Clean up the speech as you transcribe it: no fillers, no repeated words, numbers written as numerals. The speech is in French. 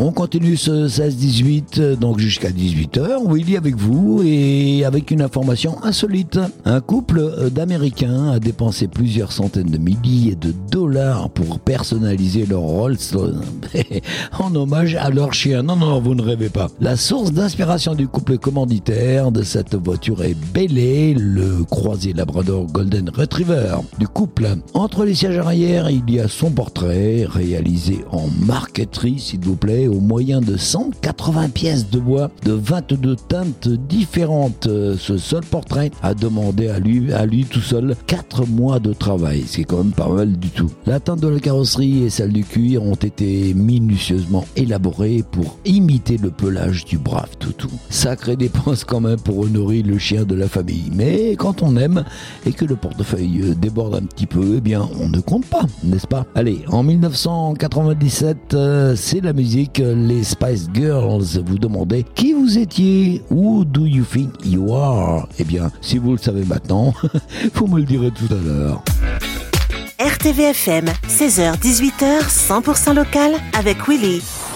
On continue ce 16-18, donc jusqu'à 18h. Willy avec vous et avec une information insolite. Un couple d'Américains a dépensé plusieurs centaines de milliers de dollars pour personnaliser leur Rolls-Royce en hommage à leur chien. Non, vous ne rêvez pas. La source d'inspiration du couple commanditaire de cette voiture est Bailey, le croisé Labrador Golden Retriever du couple. Entre les sièges arrière, il y a son portrait réalisé en marqueterie, s'il vous plaît, au moyen de 180 pièces de bois de 22 teintes différentes. Ce seul portrait a demandé à lui tout seul 4 mois de travail. C'est quand même pas mal du tout. La teinte de la carrosserie et celle du cuir ont été minutieusement élaborées pour imiter le pelage du brave toutou. Sacrée dépense quand même pour honorer le chien de la famille. Mais quand on aime et que le portefeuille déborde un petit peu, eh bien on ne compte pas, n'est-ce pas? Allez, en 1997, c'est la musique, les Spice Girls. Vous demandez qui vous étiez? Who do you think you are? Eh bien, si vous le savez maintenant, vous me le direz tout à l'heure. RTVFM, 16h-18h, 100% local avec Willy.